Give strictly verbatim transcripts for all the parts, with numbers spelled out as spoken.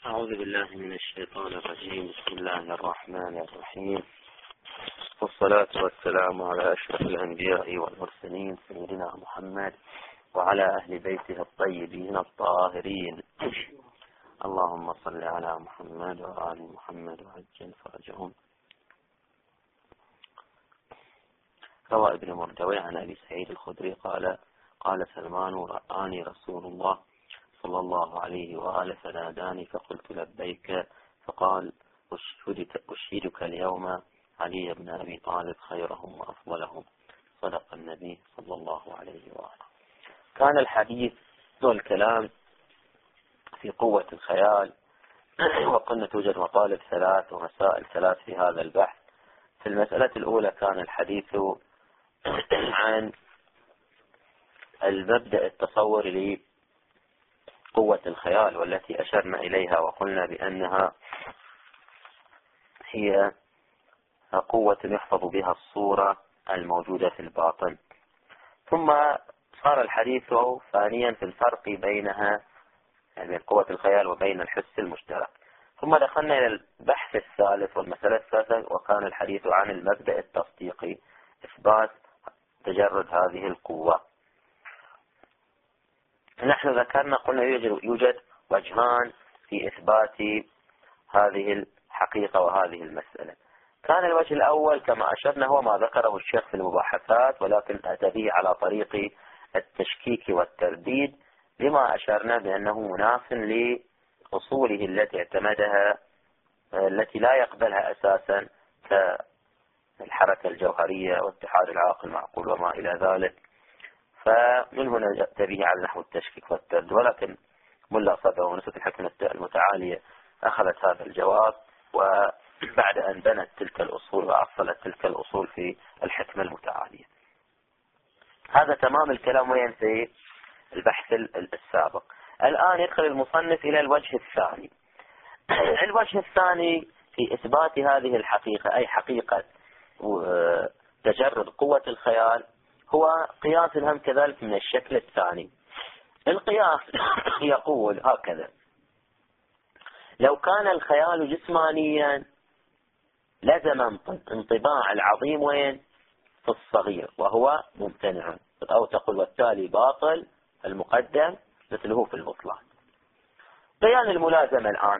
أعوذ بالله من الشيطان الرجيم. بسم الله الرحمن الرحيم، والصلاة والسلام على أشرف الأنبياء والمرسلين سيدنا محمد وعلى أهل بيته الطيبين الطاهرين. اللهم صل على محمد وآل محمد وعجل فرجهم. روى ابن مردوي عن أبي سعيد الخدري قال قال سلمان: رآني رسول الله صلى الله عليه وآله فناداني فقلت لبيك، فقال: أشهدك اليوم علي بن أبي طالب خيرهم وأفضلهم. صدق النبي صلى الله عليه وآله. كان الحديث والكلام في قوة الخيال، وقلنا توجد مطالب ثلاث ومسائل ثلاث في هذا البحث. في المسألة الأولى كان الحديث عن المبدأ التصوري لقوة الخيال، والتي أشرنا إليها وقلنا بأنها هي قوة يحفظ بها الصورة الموجودة في الباطن. ثم صار الحديث ثانيا في الفرق بينها، يعني بين قوة الخيال وبين الحس المشترك. ثم دخلنا إلى البحث الثالث والمسألة الثالثة، وكان الحديث عن المبدأ التصديقي، إثبات تجرد هذه القوة. نحن ذكرنا قلنا يوجد, يوجد وجهان في إثبات هذه الحقيقة وهذه المسألة. كان الوجه الأول كما أشرنا هو ما ذكره الشيخ في المباحثات، ولكن أتى به على طريق التشكيك والترديد، لما أشرنا بأنه مناف لأصوله التي اعتمدها، التي لا يقبلها أساسا كالحركة الجوهرية واتحاد العاقل معقول وما إلى ذلك. فمن هنا أتى به على نحو التشكيك والترديد، ولكن ملا صدر ونسبة الحكمة المتعالية أخذت هذا الجواب، وبعد أن بنت تلك الأصول وأصلت تلك الأصول في الحكمة المتعالية. هذا تمام الكلام وين في البحث السابق. الآن يدخل المصنف إلى الوجه الثاني. الوجه الثاني في إثبات هذه الحقيقة، أي حقيقة تجرد قوة الخيال، هو قياس هم كذلك من الشكل الثاني. القياس يقول هكذا: لو كان الخيال جسمانيا لزم انطباع العظيم وين؟ في الصغير، وهو ممتنع، أو تقول والتالي باطل المقدم مثله في البطلان. بيان الملازمة الآن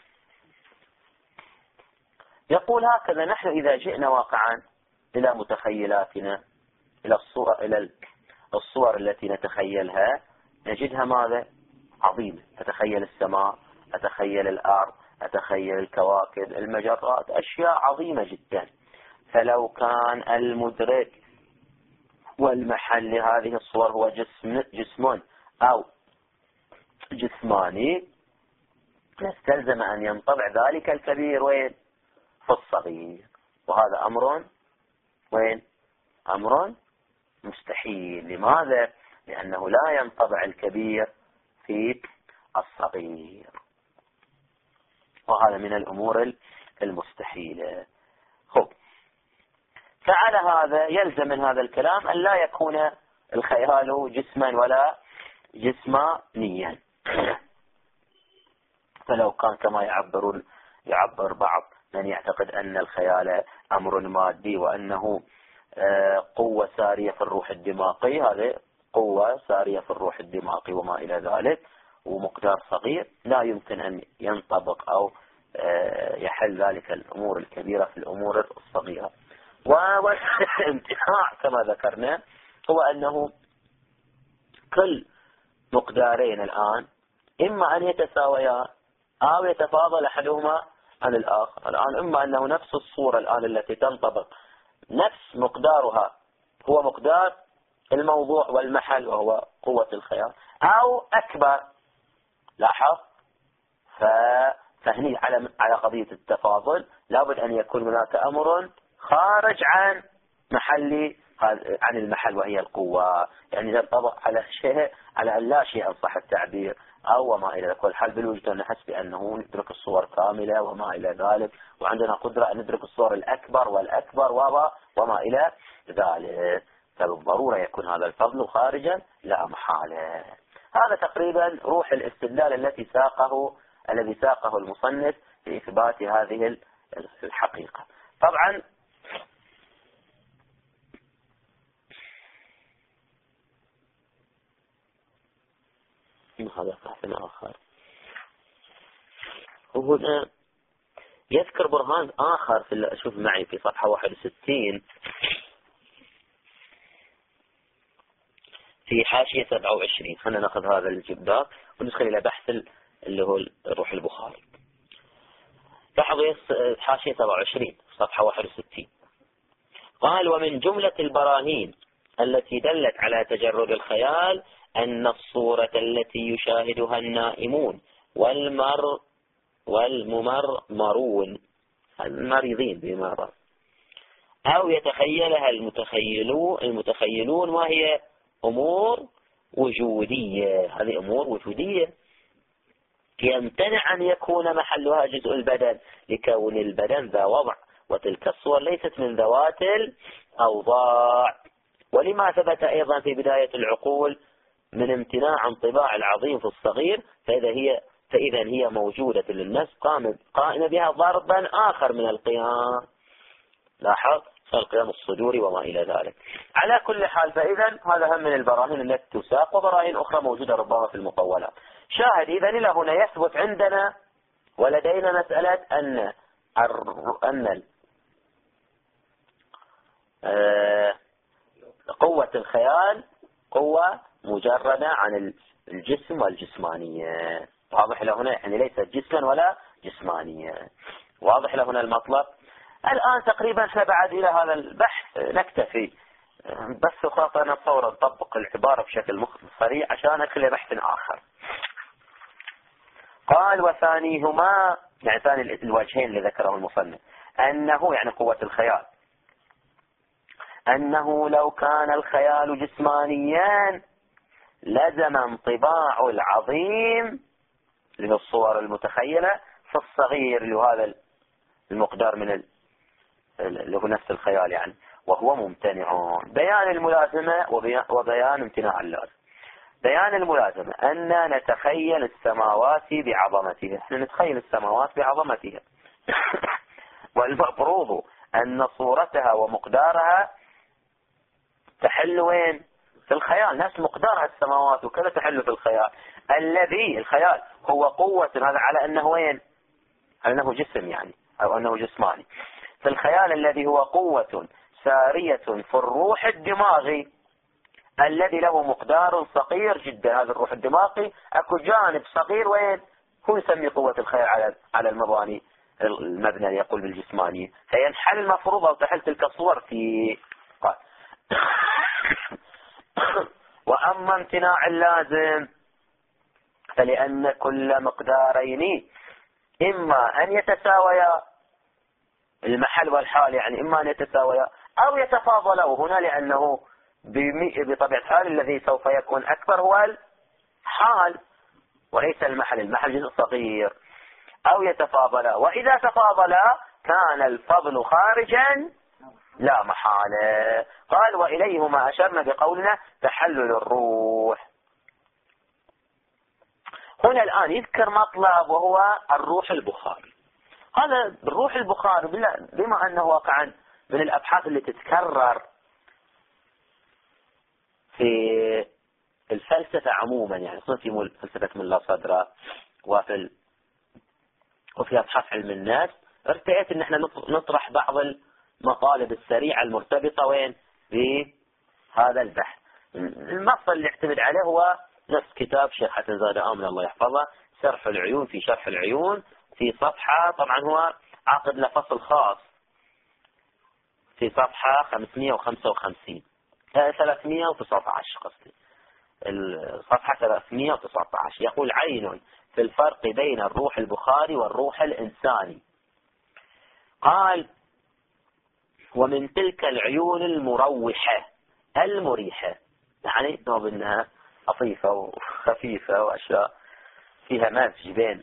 يقول هكذا: نحن إذا جئنا واقعا إلى متخيلاتنا، إلى الصور, إلى الصور التي نتخيلها، نجدها ماذا؟ عظيمة. أتخيل السماء، أتخيل الأرض، أتخيل الكواكب، المجرات، أشياء عظيمة جدا. فلو كان المدرك والمحل لهذه الصور هو جسم, جسم أو جسماني، نستلزم أن ينطبع ذلك الكبير وين؟ في الصغير. وهذا أمر وين؟ أمر مستحيل. لماذا؟ لأنه لا ينطبع الكبير في الصغير، وهذا من الأمور المستحيلة. خب، فعلى هذا يلزم من هذا الكلام أن لا يكون الخيال جسما ولا جسمانيا. فلو كان كما يعبرون يعبر بعض من يعتقد أن الخيال أمر مادي، وأنه قوة سارية في الروح الدماغي، هذه قوة سارية في الروح الدماغي وما إلى ذلك، ومقدار صغير، لا يمكن أن ينطبق أو يحل ذلك الأمور الكبيرة في الأمور الصغيرة. والانتفاع كما ذكرنا هو أنه كل مقدارين الآن إما أن يتساويا أو يتفاضل أحدهما عن الآخر. الآن إما أنه نفس الصورة الآن التي تنطبق نفس مقدارها هو مقدار الموضوع والمحل وهو قوة الخيال، أو أكبر. لاحظ، فهني على على قضية التفاضل لابد أن يكون هناك أمر خارج عن محل عن المحل وهي القوة، يعني ينطبق على شيء على لا شيء إن صح التعبير، أو وما إلى ذلك. والحال بالوجود نحس بأنه ندرك الصور كاملة وما إلى ذلك، وعندنا قدرة أن ندرك الصور الأكبر والأكبر وما إلى ذلك. فبالضرورة يكون هذا الفضل خارجا لا محالة. هذا تقريبا روح الاستدلال التي ساقه الذي ساقه المصنف في إثبات هذه الحقيقة. طبعا هذا بحث آخر. وهنا يذكر برهان آخر في شوف معي في صفحة واحد وستين في حاشية سبعة وعشرين. خلينا نأخذ هذا الجبدات وندخل إلى بحث اللي هو الروح البخاري. لاحظوا حاشية سبعة وعشرين صفحة واحد وستين. قال: ومن جملة البراهين التي دلت على تجرد الخيال أن الصورة التي يشاهدها النائمون والمر والممرمرون المريضين بمرض أو يتخيلها المتخيلون المتخيلون وهي أمور وجودية. هذه أمور وجودية يمتنع أن يكون محلها جزء البدن لكون البدن ذا وضع، وتلك الصور ليست من ذوات الأوضاع. ولما ثبت أيضا في بداية العقول من امتناع انطباع العظيم في الصغير، فإذا هي فإذا هي موجودة للنفس قائمة بها ضربا آخر من القيام. لاحظ القيام الصدوري وما إلى ذلك. على كل حال، فإذا هذا هم من البراهين التي تساق، وبراهين أخرى موجودة ربما في المطولات. شاهد إذا إلى هنا يثبت عندنا ولدينا مسألة أن أن قوة الخيال قوة مجردة عن الجسم والجسمانية. واضح لهنا يعني ليست جسما ولا جسمانية. واضح لهنا المطلب. الآن تقريبا احنا بعد إلى هذا البحث نكتفي، بس خاطر نتصور نطبق العبارة بشكل سريع عشان ندخل بحث آخر. قال: وثانيهما، يعني ثاني الوجهين اللي ذكره المصنف، أنه يعني قوة الخيال، أنه لو كان الخيال جسمانيا لزم انطباع العظيم اللي هو الصور المتخيلة في الصغير اللي هو هذا المقدار من اللي هو نفس الخيال يعني، وهو ممتنع. بيان الملازمة وبيان امتناع اللازم. بيان الملازمة أن نتخيل السماوات بعظمتها، احنا نتخيل السماوات بعظمتها والمفروض أن صورتها ومقدارها تحل وين؟ في الخيال. نفس مقدار السماوات وكذا تحل في الخيال. الذي الخيال هو قوة، هذا على أنه وين؟ على أنه جسم يعني، أو أنه جسماني. في الخيال الذي هو قوة سارية في الروح الدماغي الذي له مقدار صغير جدا. هذا الروح الدماغي أكو جانب صغير وين؟ هو يسمي قوة الخيال على على المباني المبنى يقول بالجسمانية. فينحل المفروض أو تحل تلك الصور في قال. وأما امتناع اللازم فلأن كل مقدارين إما أن يتساويا المحل والحال، يعني إما أن يتساويا أو يتفاضلا. وهنا لأنه بطبيعة الحال الذي سوف يكون أكبر هو الحال وليس المحل. المحل جزء صغير. أو يتفاضلا، وإذا تفاضلا كان الفضل خارجا لا محالة. قال: وإليهما أشرنا بقولنا تحلل الروح. هنا الآن يذكر مطلب وهو الروح البخاري. هذا الروح البخاري بما أنه واقعا من الأبحاث اللي تتكرر في الفلسفة عموما، يعني خصوصا في فلسفة من لا صدر وفي وفي أبحاث علم النفس، ارتأيت أن احنا نطرح بعض المطالب السريعة المرتبطة وين بهذا البحث. المصدر اللي اعتمد عليه هو نفس كتاب شيخ حسن زاد آمن الله يحفظه، شرح العيون في شرح العيون، في صفحة طبعا هو عقد له فصل خاص في صفحة خمسمئة وخمسة وخمسين ثلاثمئة وتسعة عشر قصدي الصفحة ثلاثمئة وتسعة عشر. يقول: عين في الفرق بين الروح البخاري والروح الإنساني. قال: ومن تلك العيون المروحة المريحة، يعني نوع انها لطيفة وخفيفة وأشياء فيها مزج بين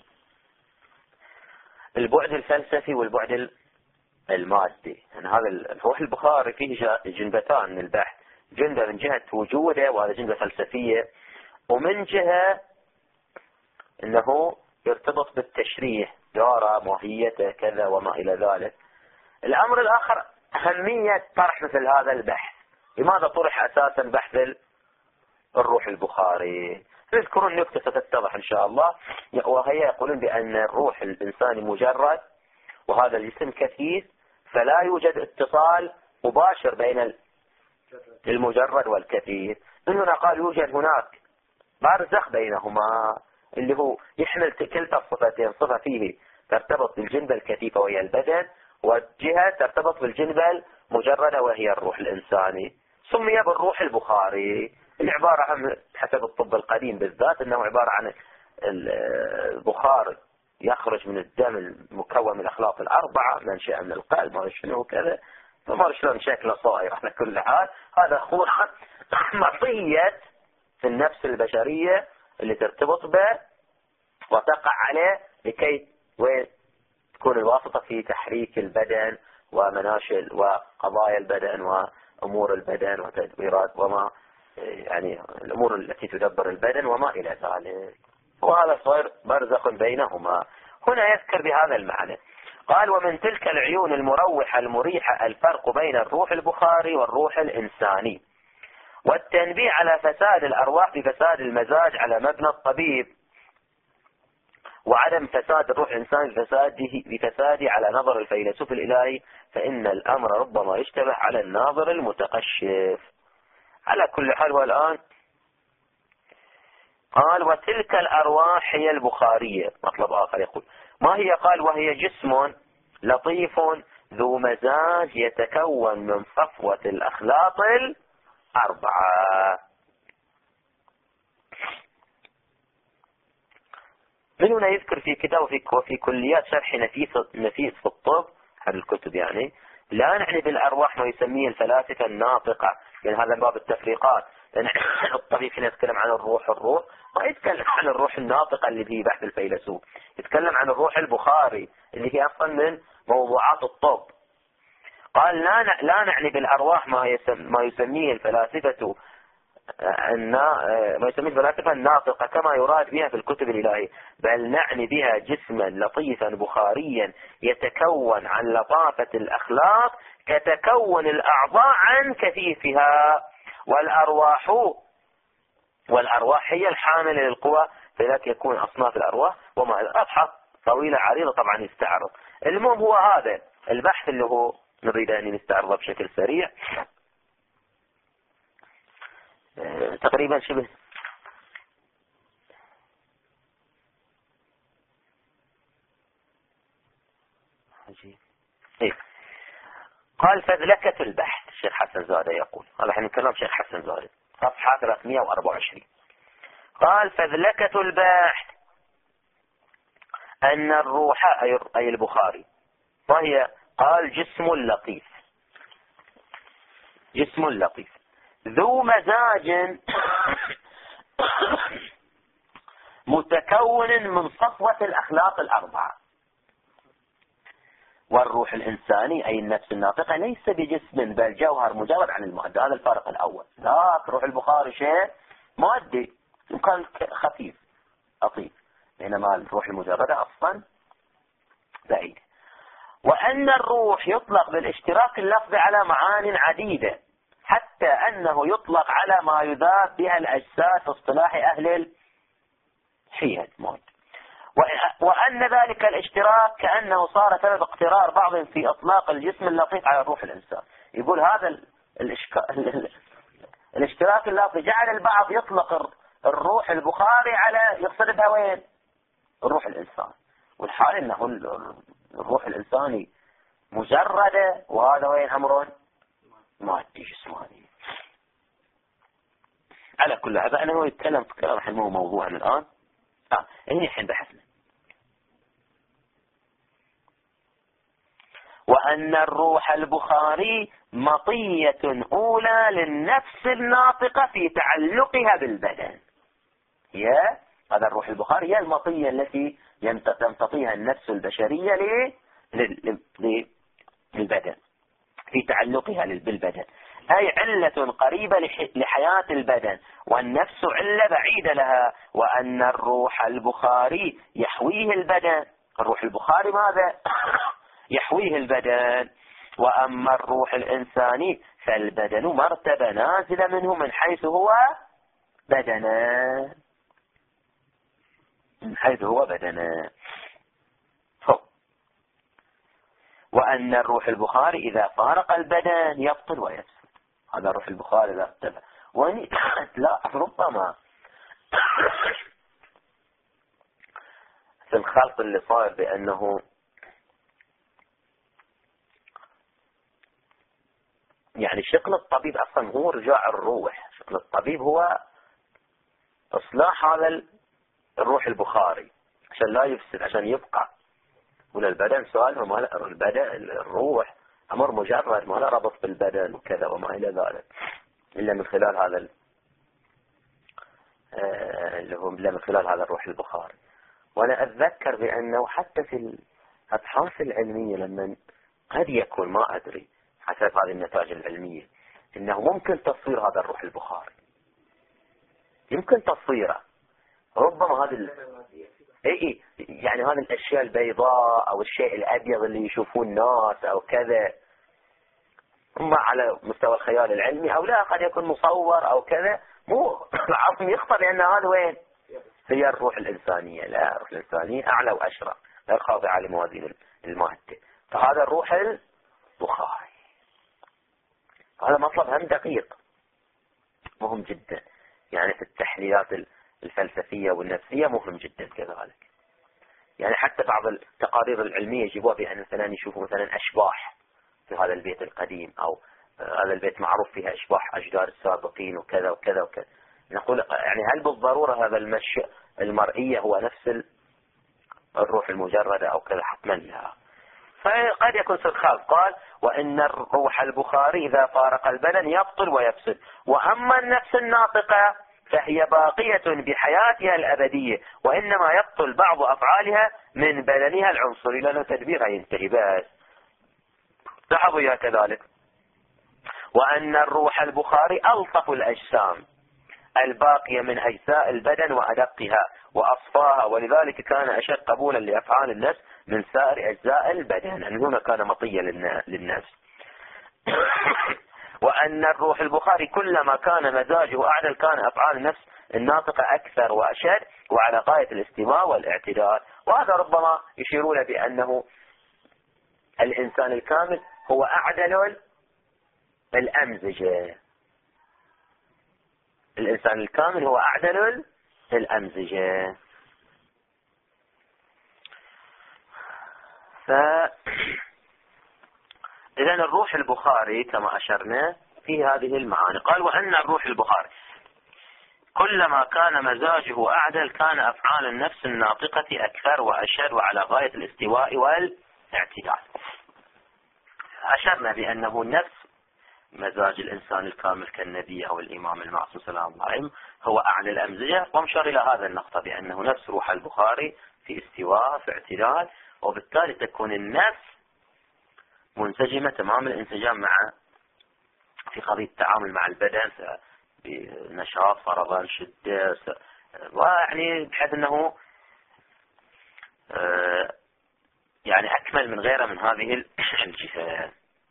البعد الفلسفي والبعد المادي. يعني هذا الروح البخاري فيه جنبتان من البحث، جنبة من جهة وجوده وهذا جنبة فلسفية، ومن جهة انه يرتبط بالتشريح، يرى ماهيته كذا وما إلى ذلك. الأمر الآخر أهمية طرح مثل هذا البحث. لماذا طرح أساسا بحث الروح البخاري؟ تذكرون نكتة ستتضح إن شاء الله، وهي يقولون بأن الروح الإنساني مجرد وهذا الجسم كثيف، فلا يوجد اتصال مباشر بين المجرد والكثيف. من هنا قال يوجد هناك برزخ بينهما، اللي هو يحمل كلتا الصفتين، صفة فيه ترتبط بالجنبة الكثيفة وهي البدن، والجهة ترتبط بالجنبة المجردة وهي الروح الإنساني. سمي بالروح البخاري. العبارة عن حسب الطب القديم بالذات أنه عبارة عن البخار يخرج من الدم المكون من الأخلاط الأربعة، منشأ من القلب، ما شنو كذا، فما شلون شكله صائر على كل حال. هذا هو مطية في النفس البشرية اللي ترتبط به وتقع عليه لكي تكون الواسطة في تحريك البدن ومناشل وقضايا البدن وأمور البدن وتدبيرات وما يعني الأمور التي تدبر البدن وما إلى ذلك. وهذا صار برزخ بينهما. هنا يذكر بهذا المعنى. قال ومن تلك العيون المروحة المريحة الفرق بين الروح البخاري والروح الإنساني، والتنبيه على فساد الأرواح بفساد المزاج على مبنى الطبيب، وعدم فساد الروح الإنساني بفساده بفساده على نظر الفيلسوف الإلهي، فإن الأمر ربما يشتبه على الناظر المتقشف. على كل حال. والآن قال وتلك الأرواح هي البخارية. مطلب آخر يقول ما هي؟ قال وهي جسم لطيف ذو مزاج يتكون من صفوة الأخلاط الأربعة. من هنا يذكر في كتاب وفي, وفي كليات شرح نفيس, نفيس في الطب، هذه الكتب يعني، لا نعني بالأرواح ما يسميه الفلاسفة الناطقة، لأن هذا باب التفريقات. لأن الطبيب حين يتكلم عن الروح الروح ما يتكلم عن الروح الناطقة اللي به بحث الفيلسوف، يتكلم عن الروح البخاري اللي هي أصلا من موضوعات الطب. قال لا لا نعني بالأرواح ما ما يسميه الفلاسفة ما يسميه الفلاسفة الناطقة كما يراد بها في الكتب الإلهية، بل نعني بها جسما لطيفا بخاريا يتكون عن لطافة الأخلاق كتكون الأعضاء عن كثيفها، والأرواح والأرواح هي الحاملة للقوى، فذلك يكون أصناف الأرواح وما أضحى طويلة عريضة طبعا يستعرض. المهم هو هذا البحث اللي هو نريد أن نستعرضه بشكل سريع. تقريبا شبه عجيب. إيه؟ قال فذلكة البحث. الشيخ حسن زادة يقول، هذا حين نتكلم الشيخ حسن زادة صفحة ثلاثمئة وأربعة وعشرين. قال فذلكة البحث أن الروح أي البخاري وهي قال جسم لطيف، جسم لطيف ذو مزاج متكون من صفوة الأخلاق الأربعة. والروح الإنساني أي النفس الناطقة ليس بجسم بل جوهر مجرد عن المادة. هذا الفرق الأول. لا روح البخاري شيء مادي وكان خفيف لطيف، بينما الروح المجردة أصلا بعيد. وأن الروح يطلق بالاشتراك اللفظي على معان عديدة، حتى أنه يطلق على ما يذاب بها الأجساد في اصطلاح أهل الحيل موت. وأن ذلك الاشتراك كأنه صار سبب اقترار بعض في إطلاق الجسم اللطيف على الروح الإنسان. يقول هذا الاشك... الاشتراك اللفظي جعل البعض يطلق الروح البخاري على يقصد بها وين؟ الروح الإنسان، والحال أنه الروح الإنساني مجردة، وهذا وين أمر مادي جسماني. على كل هذا أنا هو يتكلم في كلام حلمه موضوعا الآن. آه هنا الحين بحثنا. وأن الروح البخاري مطية أولى للنفس الناطقة في تعلقها بالبدن. هي هذا الروح البخاري هي المطية التي يمتطيها النفس البشرية للبدن في تعلقها بالبدن، أي علة قريبة لحياة البدن، والنفس علة بعيدة لها، وأن الروح البخاري يحويه البدن. الروح البخاري ماذا؟ يحويه البدن. وأما الروح الإنساني فالبدن مرتبة نازلة منه من حيث هو بدنا، من حيث هو بدنا. وأن الروح البخاري إذا فارق البدن يبطل ويفسد. هذا الروح البخاري إذا اختلف. وإن لا ربما في الخلط اللي صار بأنه يعني شغل الطبيب أصلا هو رجاع الروح. شغل الطبيب هو إصلاح هذا الروح البخاري عشان لا يفسد، عشان يبقى. ولا البدن سؤال ما له البدن الروح أمر مجرد ما له ربط بالبدن وكذا وما إلى ذلك، إلا من خلال هذا اللي هو إلا من خلال هذا الروح البخاري. وأنا أتذكر بأنه حتى في الأبحاث العلمية لما قد يكون ما أدري حسب هذه النتائج العلمية إنه ممكن تصوير هذا الروح البخاري، يمكن تصويره. ربما هذا ال... اي اي يعني هذه الاشياء البيضاء او الشيء الابيض اللي يشوفون الناس او كذا، اما على مستوى الخيال العلمي او لا، قد يكون مصور او كذا، مو العظم يخطر لان هذا وين هي الروح الانسانيه. لا، الروح الانسانيه اعلى واشرف، غير خاضعه لموازين المادة. فهذا الروح البخاري. هذا مطلب هم دقيق مهم جدا، يعني في التحليلات الفلسفية والنفسية مهم جدا كذلك. يعني حتى بعض التقارير العلمية يجيبوها بأن مثلا يشوفوا مثلا أشباح في هذا البيت القديم، أو هذا البيت معروف فيها أشباح أجدار السابقين وكذا وكذا وكذا. نقول يعني هل بالضرورة هذا المشي المرئية هو نفس الروح المجردة أو كذا؟ حتما لا. فقد يكون سرخال قال وإن الروح البخاري إذا فارق البدن يبطل ويفسد. وأما النفس الناطقة فهي باقية بحياتها الأبدية، وإنما يبطل بعض أفعالها من بدنها العنصري، لأنه تدبيرها ينتهي بس. لاحظوا يا كذلك. وأن الروح البخاري ألطف الأجسام الباقية من أجزاء البدن وأدقها وأصفاها، ولذلك كان أشد قبولا لأفعال النفس من سائر أجزاء البدن، لأن هنا كان مطيا للنفس. وأن الروح البخاري كلما كان مزاجه أعدل كان أفعال النفس الناطقة أكثر وأشد وعلى غاية الاستواء والاعتدال. وهذا ربما يشيرون بأنه الإنسان الكامل هو أعدل الأمزجة. الإنسان الكامل هو أعدل الأمزجة. ف إذن الروح البخاري كما أشرنا في هذه المعاني. قال وأن الروح البخاري كلما كان مزاجه أعدل كان أفعال النفس الناطقة أكثر وأشد وعلى غاية الاستواء والاعتدال. أشرنا بأنه النفس مزاج الإنسان الكامل كالنبي أو الإمام المعصوم سلام الله عليه هو أعلى الأمزجة، ومشار إلى هذا النقطة بأنه نفس روح البخاري في استواء في اعتدال، وبالتالي تكون النفس منسجمة تمام الانسجام مع في قضية التعامل مع البدن بنشاط فرضا شدة، ويعني بحيث أنه يعني أكمل من غيره من هذه الجهة.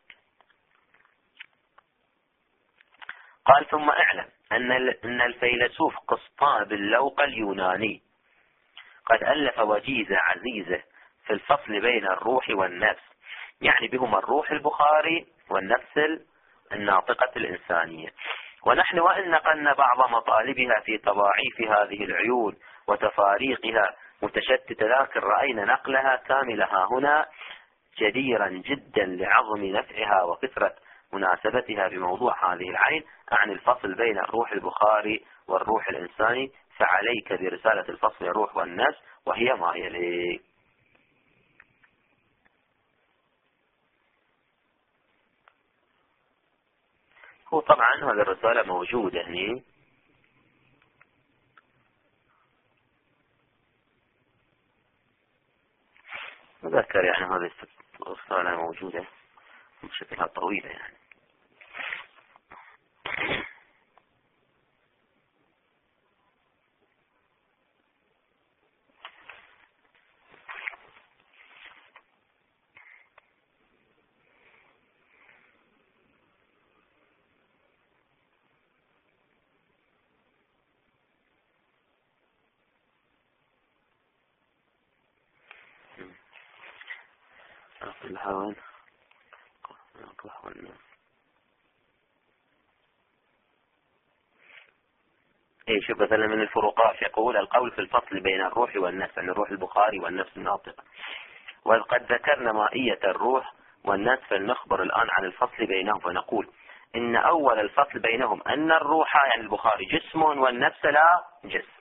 قال ثم اعلم أن أن الفيلسوف قسطان بن لوقا اليوناني قد ألف وجيزة عزيزة في الفصل بين الروح والنفس، يعني بهما الروح البخاري والنفس الناطقة الإنسانية. ونحن وإن نقلنا بعض مطالبها في تضاعيف هذه العيون وتفاريقها متشتتة، لكن رأينا نقلها كاملها هنا جديرا جدا لعظم نفعها وكثرة مناسبتها بموضوع هذه العين عن الفصل بين الروح البخاري والروح الإنساني، فعليك برسالة الفصل الروح والنفس وهي ما يلي. هو طبعا هذه الرسالة موجودة هنا أذكر يعني هذه الرسالة موجودة بشكلها طويلة يعني. الهوى. اي شوف مثلا من الفروقات يقول القول في الفصل بين الروح والنفس، يعني الروح البخاري والنفس الناطقة. وقد ذكرنا مائية الروح والنفس، فلنخبر الآن عن الفصل بينهم، فنقول إن أول الفصل بينهم أن الروح يعني البخاري جسم والنفس لا جسم،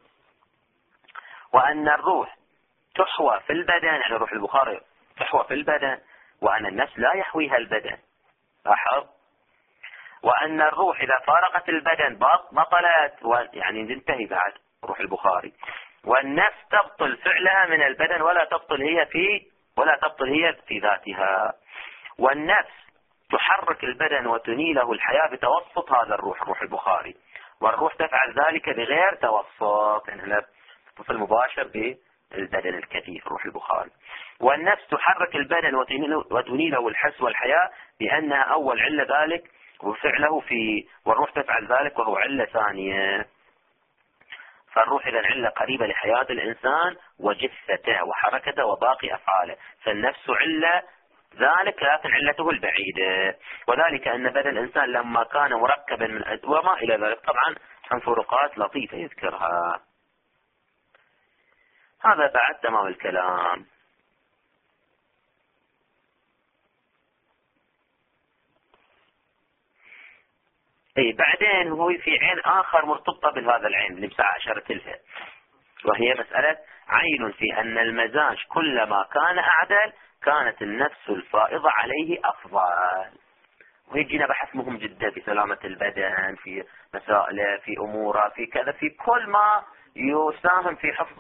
وأن الروح تحوى في البدن، يعني روح البخاري تحوى في البدن، وأن النفس لا يحويها البدن. لاحظ. وأن الروح إذا فارقت البدن بطلت، يعني تنتهي بعد روح البخاري. والنفس تبطل فعلها من البدن ولا تبطل هي في ولا تبطل هي في ذاتها. والنفس تحرك البدن وتنيله الحياة بتوسط هذا الروح، روح البخاري. والروح تفعل ذلك بغير توسط، يعني هنا اتصال مباشر بالبدن الكثيف روح البخاري. والنفس تحرك البدن وتنيله الحس والحياة بأنها أول علة ذلك وفعله في، والروح تفعل ذلك وهو علة ثانية. فالروح إذا علة قريبة لحياة الإنسان وجثته وحركته وباقي أفعاله، فالنفس علة ذلك لكن علته البعيدة. وذلك أن بدن الإنسان لما كان مركبا من وما إلى ذلك، طبعا عن فروقات لطيفة يذكرها. هذا بعد تمام الكلام. اي بعدين هو في عين آخر مرتبطة بهذا العين اللي بساعة أشرت لها، وهي مسألة عين في أن المزاج كلما كان أعدل كانت النفس الفائضة عليه أفضل. ويجينا بحث مهم جدا في سلامة البدن، في مسائله، في أموره، في كذا، في كل ما يساهم في حفظ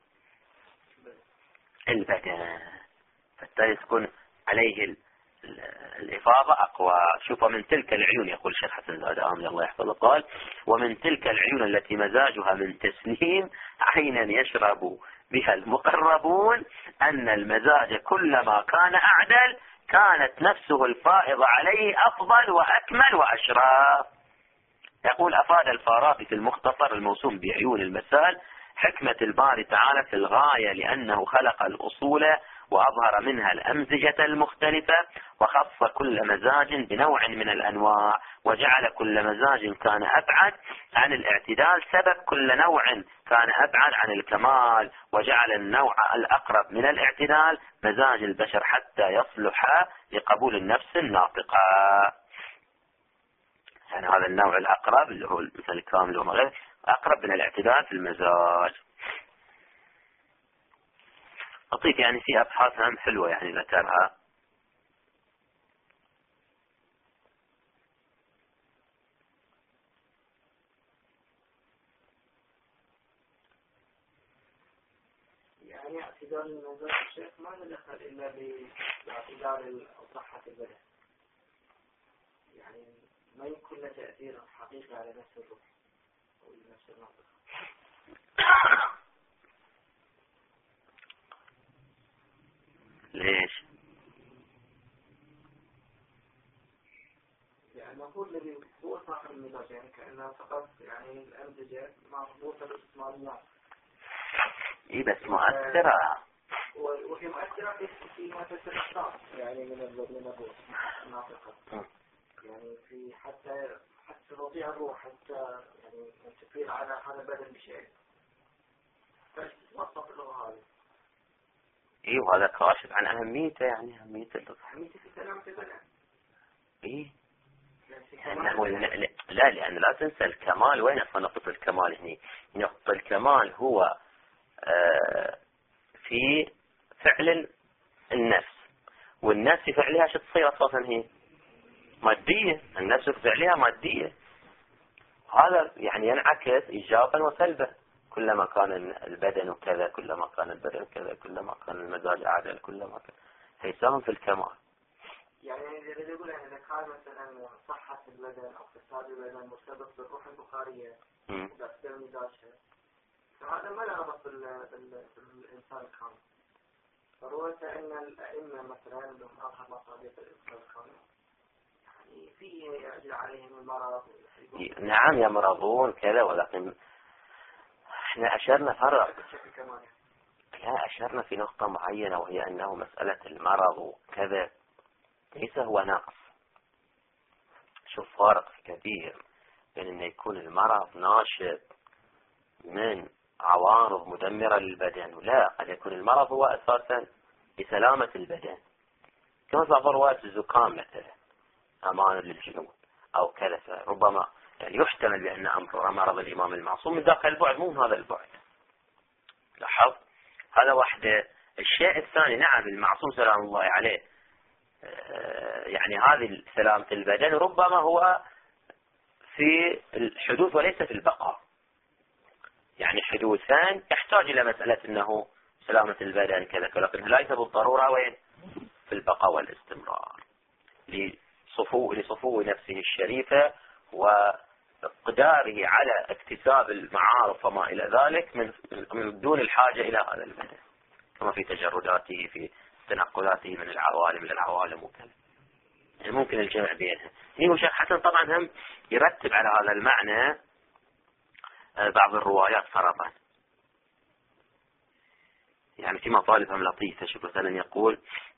البدن، فالتالي تكون عليه الإفاضة أقوى. شوف من تلك العيون، يقول الشيخ حسن زاد آمل الله يحفظه، قال ومن تلك العيون التي مزاجها من تسنيم عينا يشرب بها المقربون أن المزاج كلما كان أعدل كانت نفسه الفائضة عليه أفضل وأكمل وأشرف. يقول أفاد الفارابي في المختصر الموسوم بعيون المسال حكمة الباري تعالى في الغاية، لأنه خلق الأصول وأظهر منها الأمزجة المختلفة، وخص كل مزاج بنوع من الأنواع، وجعل كل مزاج كان أبعد عن الاعتدال سبب كل نوع كان أبعد عن الكمال، وجعل النوع الأقرب من الاعتدال مزاج البشر حتى يصلح لقبول النفس الناطقة. يعني هذا النوع الأقرب اللي هو مثل الكامل وغيره أقرب من الاعتدال في المزاج. لطيف، يعني في أبحاث هم حلوة يعني ذكرها. يعني اعتدال المزاج الشيخ ما ندخل إلا باعتدال صحة البدن، يعني ما يكون له تأثير حقيقي على نفس الروح أو نفس الناطق. ليش؟ يعني المفروض الذي هو صاحب المزاج، يعني كأنها فقط يعني الأمزجة مربوطة بالاستثماريات. إيه بس مؤثرة، وهي مؤثرة في ما تتنقص يعني من من الروح الناطقة، يعني في حتى حتى تستطيع الروح حتى يعني تفيد على هذا البدن بشيء، فوصف له هذا. إيه وهذا كاشف عن أهميته، يعني أهمية اللغة. أهميته في سلامة البدن. إيه لأنه لا لأن لا تنسى الكمال. وين أصلا نقطة الكمال هنا؟ نقطة الكمال هو آه في فعل النفس، والنفس في فعلها شو تصير أساسا؟ هي مادية، النفس في فعلها مادية. هذا يعني ينعكس إيجابا وسلبا، كلما كان البدن كذا كلما كان البدن كذا كلما كان المزاج أعدل كلما كان فيساهم في الكمال. يعني إذا يقول إذا كان مثلا صحة البدن أو فساد البدن مرتبط بالروح البخارية وبأسباب مزاجها، فهذا ما له ربط بالإنسان الكامل. ضرورة أن الأئمة مثلا لهم أظهر مصادق الإنسان الكامل، يعني فيه يعجل عليهم المرض. نعم يمرضون كذا، ولكن احنا أشرنا فرق. لا، أشرنا في نقطة معينة وهي أنه مسألة المرض وكذا ليس هو نقص. شوف فارق كبير بين أن يكون المرض ناشئ من عوارض مدمرة للبدن، ولا قد يكون المرض هو أساسا لسلامة البدن، كما في رواية الزكام مثلا أمان للجنون أو كذا، ربما يعني يحتمل بأن أمر مرض الإمام المعصوم من ذاك البعد مو من هذا البعد. لاحظ هذا واحدة. الشيء الثاني، نعم المعصوم سلام الله عليه يعني هذه سلامة البدن ربما هو في الحدوث وليس في البقاء، يعني حدوثان يحتاج إلى مسألة أنه سلامة البدن كذا، لكن ليس بالضرورة وين في البقاء والاستمرار لصفو لصفو نفسه الشريفة وإقداره على اكتساب المعارف وما إلى ذلك من من دون الحاجة إلى هذا البدن، كما في تجرداته في تنقلاته من العوالم إلى العوالم وكذا. يعني ممكن الجمع بينها. هي وشيخ حسن طبعا هم يرتب على هذا المعنى بعض الروايات فرضا، يعني في مطالب هم لطيفة. شوف مثلا يقول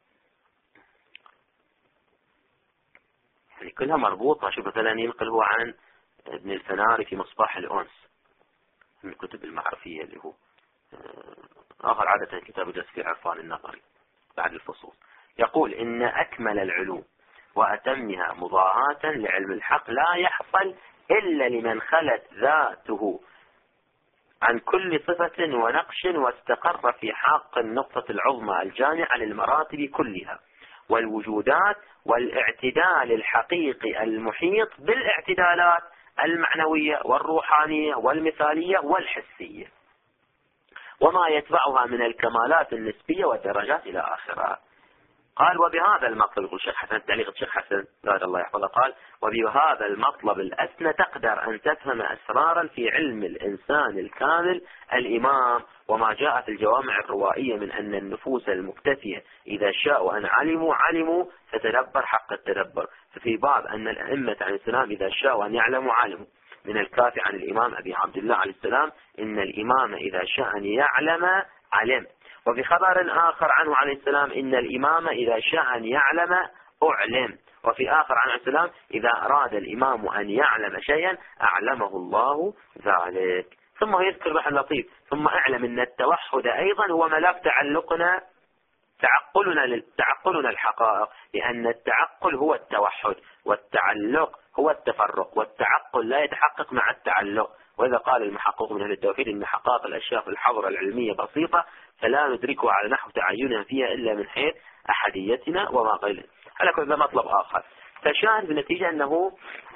يعني كلها مربوطة. شوف مثلا ينقل هو عن ابن الفناري في مصباح الأنس من الكتب المعرفية اللي هو آخر عادة كتاب تسفير عرفان النظري بعد الفصول، يقول إن أكمل العلوم وأتمها مضاهاة لعلم الحق لا يحصل إلا لمن خلت ذاته عن كل صفة ونقش واستقر في حق النقطة العظمى الجامعة للمراتب كلها والوجودات والاعتدال الحقيقي المحيط بالاعتدالات المعنوية والروحانية والمثالية والحسية وما يتبعها من الكمالات النسبية والدرجات إلى آخرها. قال وبهذا المطلب، يقول الشيخ حسن تعليق الشيخ حسن لا الله يحفظه، قال وبهذا المطلب الأسنى تقدر أن تفهم أسرارا في علم الإنسان الكامل الإمام وما جاء في الجوامع الروائية من أن النفوس المكتفية إذا شاءوا أن علموا علموا فتدبر حق التدبر، ففي باب أن الأئمة عن السلام إذا شاءوا أن يعلموا علموا، من الكافي عن الإمام أبي عبد الله عليه السلام إن الإمام إذا شاء أن يعلم علم، وفي خبر آخر عنه عليه السلام إن الإمام إذا شاء أن يعلم أعلم، وفي آخر عنه عليه السلام إذا أراد الإمام أن يعلم شيئا أعلمه الله ذلك. ثم يذكر بحث لطيف ثم أعلم أن التوحد أيضا هو ملاك تعلقنا تعقلنا تعقلنا الحقائق، لأن التعقل هو التوحد والتعلق هو التفرق، والتعقل لا يتحقق مع التعلق. وإذا قال المحقق من أهل التوحيد إن حقائق الأشياء في الحضرة العلمية بسيطة فلا ندركها على نحو تعينها فيها إلا من حيث أحديتنا وما قيل. على كل مطلب آخر فشاهد بالنتيجة أنه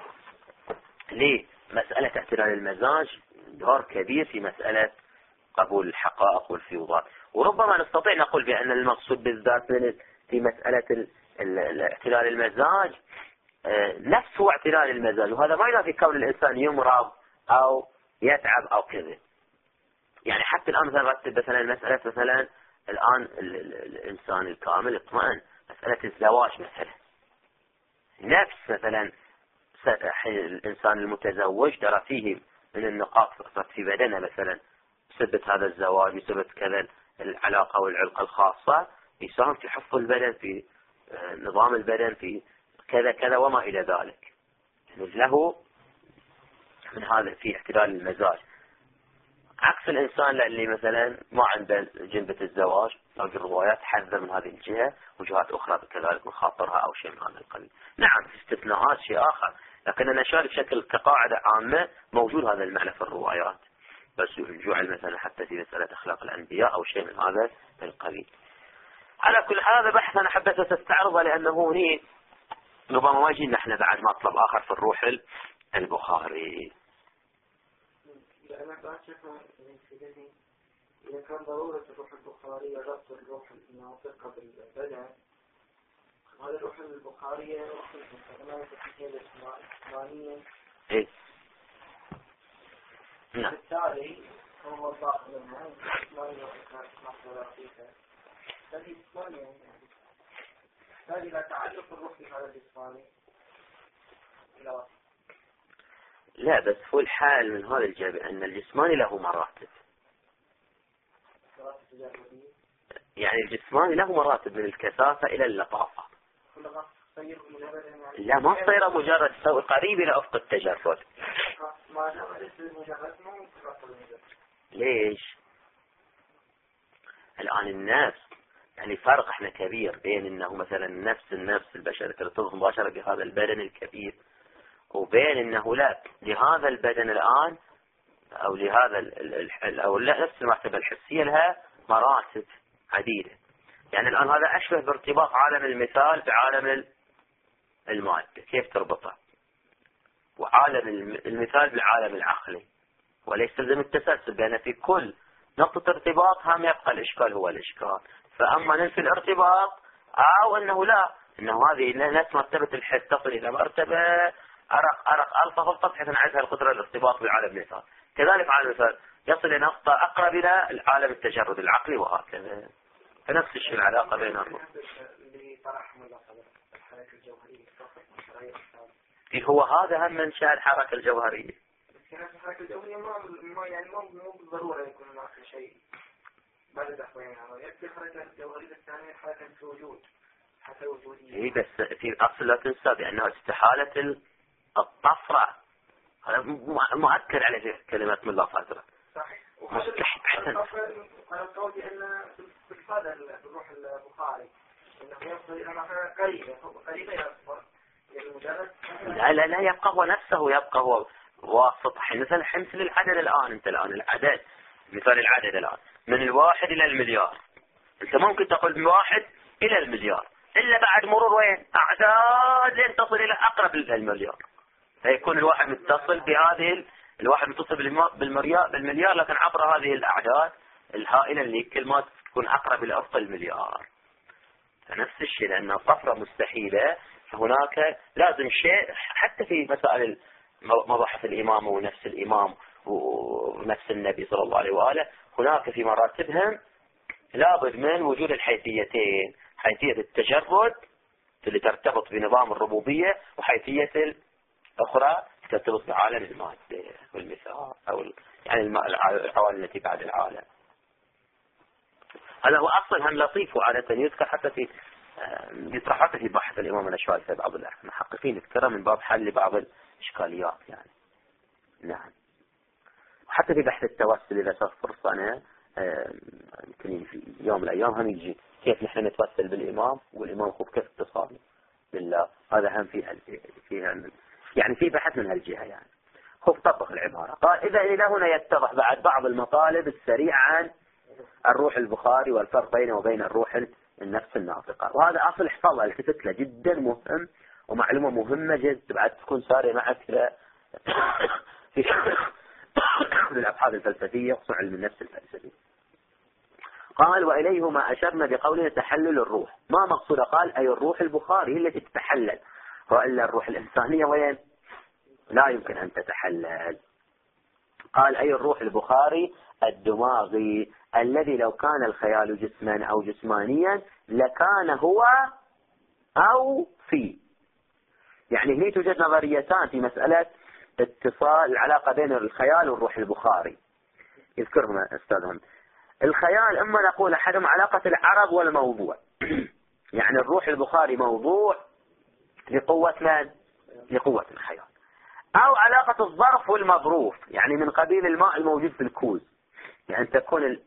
لمسألة اعتلال المزاج دور كبير في مسألة قبول الحقائق والفيوضات. وربما نستطيع نقول بأن المقصود بالذات في مسألة اعتلال المزاج نفس هو اعتلال المزاج، وهذا ما ينافي كون الإنسان يمرض أو يتعب أو كذا. يعني حتى الآن مثلا رتب مثلا مسألة مثلا الآن ال ال الإنسان الكامل اطمئن مسألة الزواج مثلا، نفس مثلا الإنسان المتزوج ترى فيه من النقاط في بدنه مثلا بسبب هذا الزواج بسبب كذا العلاقة والعلاقة الخاصة يساهم في حفظ البدن في نظام البدن في كذا كذا وما إلى ذلك، يعني له من هذا في اعتدال المزاج. عكس الإنسان اللي مثلا ما عنده جنبة الزواج أو الروايات حذر من هذه الجهة وجهات أخرى كذلك من خاطرها أو شيء من هذا القبيل. نعم في استثناءات شيء آخر، لكن أنا شارك بشكل كقاعدة عامة موجود هذا المعنى في الروايات، بس جعل مثلا حتى في مسألة أخلاق الأنبياء أو شيء من هذا القبيل. على كل حال هذا بحث أنا حبيت أستعرضه لأنه هني ربما ما يجينا احنا بعد مطلب آخر في الروح البخاري. أنا بعد شكرا لكي إذا كان ضرورة الروح البخارية ربط الروح الناطقة بالبدن، هذا الروح البخارية روح المستخدمات التحكية الإسلامية. إيه. نعم. بالتالي هو الضاق منها الإسلامية وإسلامية وإسلامية هذه إسلامية يعني تحتاج إلى تعلق الروح بهذا الإسلامي إلى لا بس هو الحال من هذا الجانب أن الجسماني له مراتب. يعني الجسماني له مراتب من الكثافة إلى اللطافة. لا ما تصير مجرد تسوي قريب إلى أفق التجرد. ليش؟ الآن النفس يعني فرق احنا كبير بين انه مثلا نفس النفس البشرية ترتبط مباشرة بهذا البدن الكبير، وبين انه لا لهذا البدن الآن او لهذا ال او لا نفس المرتبة الحسية لها مراتب عديدة. يعني الآن هذا أشبه بارتباط عالم المثال بعالم المادة، كيف تربطه؟ وعالم المثال بالعالم العقلي، وليس يلزم التسلسل بأن في كل نقطة ارتباط هم يبقى الإشكال هو الإشكال. فأما ننفي الارتباط أو أنه لا أنه هذه نفس مرتبة الحس تصل إلى مرتبة أرق أرق ألطف ألطف بحيث أن عندها القدرة الارتباط بالعالم المثال. كذلك عالم المثال يصل إلى نقطة أقرب إلى العالم التجرد العقلي وهكذا. فنفس الشيء العلاقة بين الروح. هو هذا هم منشأ الحركة الجوهرية. الحركة الجوهرية ما ما يعني ما مو بالضرورة يكون هناك شيء بعد الأحوال يعني يكفي الحركة الجوهرية الثانية حركة الوجود حتى وجودية. إيه بس في الأصل لا تنسى بأنه استحالة الطفرة هذا مؤكد عليه كلمة من الله فترة. صحيح. مستحيل حسن. أنا قولي أن بالفضل بالروح البخاري إنه يصل إلى مرحلة قريبة قريبة يصل المجرد. لا لا لا يبقى هو نفسه يبقى هو واسط. مثل حمثل العدد الآن أنت الآن العدد مثال العدد الآن من الواحد إلى المليار. أنت ممكن تقول من واحد إلى المليار إلا بعد مرور وين أعداد لين تصل إلى أقرب المليار. فيكون الواحد متصل بهذه الواحد متصل بالمليار بالمليار لكن عبر هذه الأعداد الهائلة اللي كل ما تكون أقرب إلى أفق المليار. فنفس الشيء لأن الطفرة مستحيلة فهناك لازم شيء حتى في مسائل مباحث الإمام ونفس الإمام ونفس النبي صلى الله عليه وآله هناك في مراتبهم لابد من وجود الحيثيتين، حيثية التجرد اللي ترتبط بنظام الربوبية وحيثية الأخرى ترتبط بعالم المادة والمثال أو يعني العوالم التي بعد العالم. هذا هو أصل هم لطيف وعادة يذكر حتى في يطرح حتى في بحث الإمام الأشعري في بعض المحققين يذكرها من باب حل بعض الإشكاليات يعني. نعم. وحتى في بحث التوسل إذا صار فرصة أنا يمكن في يوم من الأيام هم يجي كيف نحن نتوسل بالإمام والإمام هو كيف اتصال بالله. هذا هم في فيها يعني في بحث من هالجهة يعني. هو طبق العبارة قال إذا إلى هنا يتضح بعد بعض المطالب السريعة عن الروح البخاري والفرق بينه وبين الروح النفس الناطقة. وهذا أصل احفظها التفت له جدا مهم ومعلومة مهمة جدا بعد تكون سارية معك في الأبحاث الفلسفية خصوصا علم النفس الفلسفي. قال وإليه ما أشرنا بقولنا تحلل الروح. ما مقصود؟ قال أي الروح البخاري هي التي تتحلل، وإلا الروح الإنسانية وين لا يمكن أن تتحلل. قال أي الروح البخاري الدماغي الذي لو كان الخيال جسما أو جسمانيا لكان هو أو في. يعني هنا توجد نظريتان في مسألة اتصال العلاقة بين الخيال والروح البخاري يذكرهم أستاذهم. الخيال إما نقول أحدهم علاقة العرض والموضوع يعني الروح البخاري موضوع لقوة من؟ لقوة الخيال. أو علاقة الظرف والمظروف يعني من قبيل الماء الموجود في الكوز يعني تكون ال...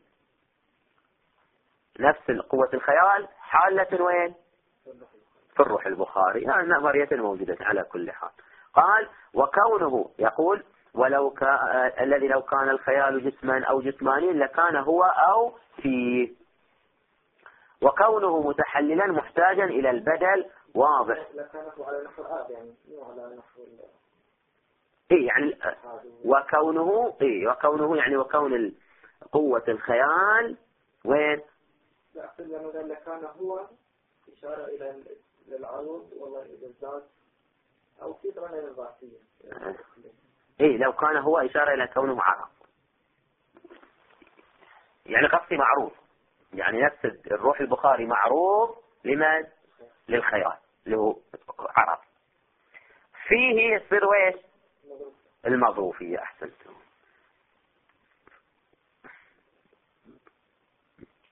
نفس قوة الخيال حالة وين؟ في الروح البخاري. يعني نظرية موجودة على كل حال. قال وكونه يقول ولو ك... الذي لو كان الخيال جسما أو جسمانيا لكان هو أو فيه. وكونه متحللا محتاجا إلى البدل واضح. لكانه على نحو الآب يعني مو على نحو إيه يعني وكونه إيه وكونه يعني وكون قوة الخيال وين؟ لا أقول لأنه لكان هو إشارة إلى العروض والله إلى الذات أو في طبعا إلى الذاتية. إيه لو كان هو إشارة إلى كونه عرض يعني قصدي معروض يعني نفس الروح البخاري معروض لمن؟ للخيال اللي هو عرض فيه يصير ويش؟ المظروفية. أحسنتم.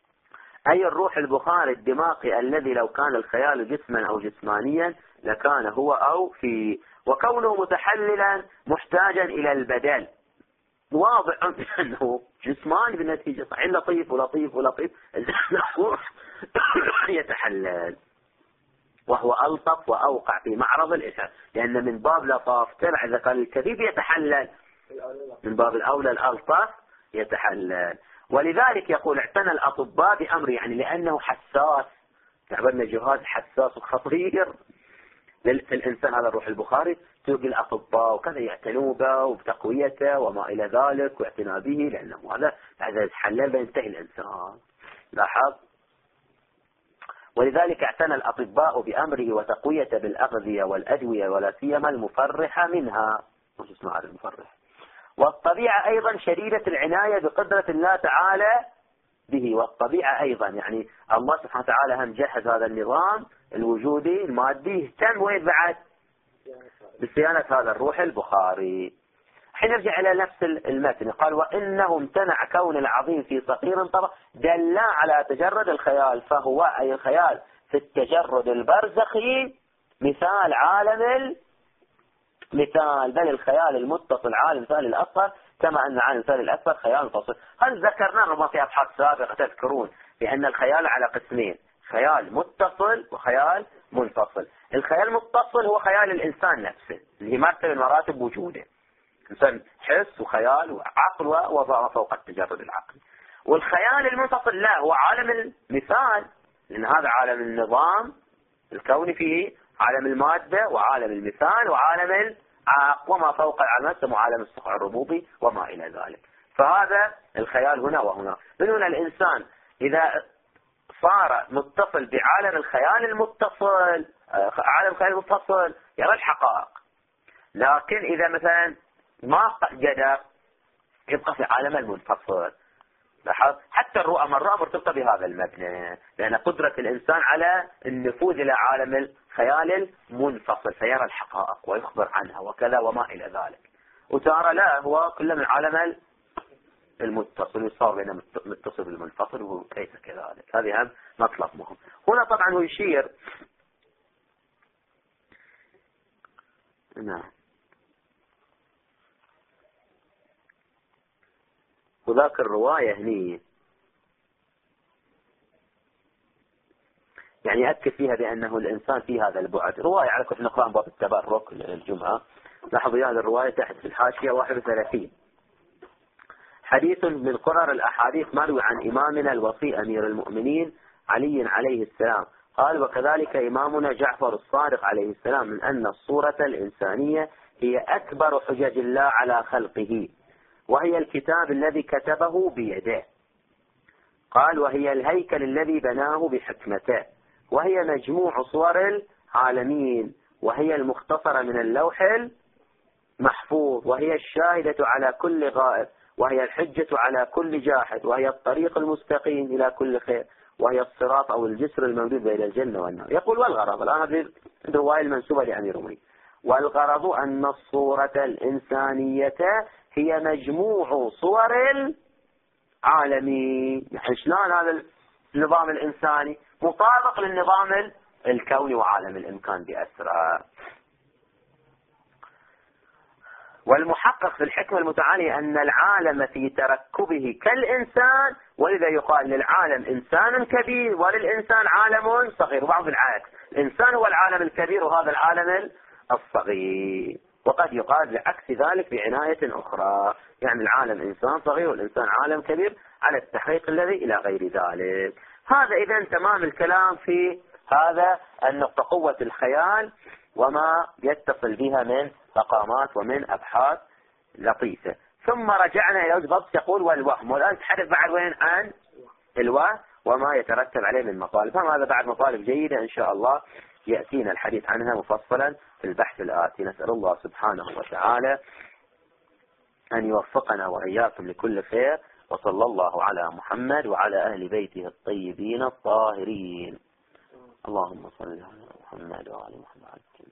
أي الروح البخاري الدماغي الذي لو كان الخيال جسما أو جسمانيا لكان هو أو في، وكونه متحللا محتاجا إلى البدل. واضح أنه جسماني بالنتيجة صحيح لطيف ولطيف ولطيف يتحلل، وهو ألطف وأوقع في معرض الإشعار، لأن من باب لطاف تبع إذا كان الكثيف يتحلل، من باب الأولى الألطف يتحلل. ولذلك يقول اعتنى الأطباء بأمر، يعني لأنه حساس، تعبنا جهاز حساس وخطير في الإنسان هذا الروح البخاري، تلقي الأطباء وكذا يعتنوا به وبتقويته وما إلى ذلك واعتناء به، لأنه هذا إذا يتحلل بينتهي الإنسان. لاحظ. ولذلك اعتنى الأطباء بأمره وتقويته بالأغذية والأدوية ولا سيما المفرحة منها. مش اسمه هذا المفرح. والطبيعة أيضا شديدة العناية بقدرة الله تعالى به. والطبيعة أيضا يعني الله سبحانه وتعالى هم جهز هذا النظام الوجودي المادي، اهتم وين بعد بصيانة هذا الروح البخاري. حين نرجع إلى نفس المتن قال وإنه امتنع كون العظيم في صغير طبعا دل على تجرد الخيال، فهو أي الخيال في التجرد البرزخي مثال عالم مثال بل الخيال المتصل عالم مثال الأصغر، كما أن عالم مثال الأكبر خيال منفصل. هل ذكرنا ربما في أبحاث سابقة تذكرون بأن الخيال على قسمين، خيال متصل وخيال منفصل. الخيال المتصل هو خيال الإنسان نفسه اللي مرتبة مراتب وجوده، إنسان حس وخيال وعقل ووضع فوق التجرد العقلي. والخيال المنفصل لا، هو عالم المثال، لأن هذا عالم النظام الكوني فيه عالم المادة وعالم المثال وعالم العقل وما فوق العالم اسمه عالم الصقع الربوبي وما إلى ذلك. فهذا الخيال هنا وهنا. من هنا الإنسان إذا صار متصل بعالم الخيال المتصل، عالم الخيال المتصل يرى الحقائق، لكن إذا مثلا ما قدر يبقى في عالم المنفصل. لاحظ حتى الرؤى مرة مرتبطة بهذا المبنى، لأن قدرة الإنسان على النفوذ إلى عالم الخيال المنفصل فيرى الحقائق ويخبر عنها وكذا وما إلى ذلك. وترى لا، هو كله من عالم المتصل وصار بين متصل بالمنفصل وكيف كذلك. هذه هم مطلب مهم. هنا طبعا هو يشير نعم وذاك الرواية هني يعني يأكد فيها بأنه الإنسان في هذا البعد. رواية على كيف نقرأ باب التبرك للجمعة، لاحظوا هذه الرواية تحت في الحاشية واحد وثلاثين. حديث من قرر الأحاديث مروي عن إمامنا الوصي أمير المؤمنين علي عليه السلام قال وكذلك إمامنا جعفر الصادق عليه السلام من أن الصورة الإنسانية هي أكبر حجج الله على خلقه، وهي الكتاب الذي كتبه بيده. قال وهي الهيكل الذي بناه بحكمته، وهي مجموع صور العالمين، وهي المختصرة من اللوح المحفوظ، وهي الشاهدة على كل غائب، وهي الحجة على كل جاحد، وهي الطريق المستقيم إلى كل خير، وهي الصراط أو الجسر الممدود بين الجنة والنار. يقول والغرض الآن هذه الرواية المنسوبة لأمير المؤمنين، والغرض أن الصورة الإنسانية هي مجموع صور العالمين. يعني شلون هذا النظام الإنساني مطابق للنظام الكوني وعالم الإمكان بأسرع. والمحقق في الحكمة المتعالية أن العالم في تركبه كالإنسان، ولذا يقال للعالم إنسان كبير وللإنسان عالم صغير، وبعض العكس الإنسان هو العالم الكبير وهذا العالم الصغير. وقد يقال لعكس ذلك بعناية أخرى، يعني العالم إنسان صغير والإنسان عالم كبير على التحقيق الذي إلى غير ذلك. هذا إذن تمام الكلام في هذا النقطة، قوة الخيال وما يتصل بها من مقامات ومن أبحاث لطيفة. ثم رجعنا إلى ضبط يقول والوهم، والآن نتحدث بعد وين عن الوهم وما يترتب عليه من مطالب. فهذا بعد مطالب جيدة إن شاء الله يأتينا الحديث عنها مفصلا في البحث الآتي. نسأل الله سبحانه وتعالى أن يوفقنا وإياكم لكل خير، وصلى الله على محمد وعلى أهل بيته الطيبين الطاهرين. اللهم صل على محمد وعلى محمد.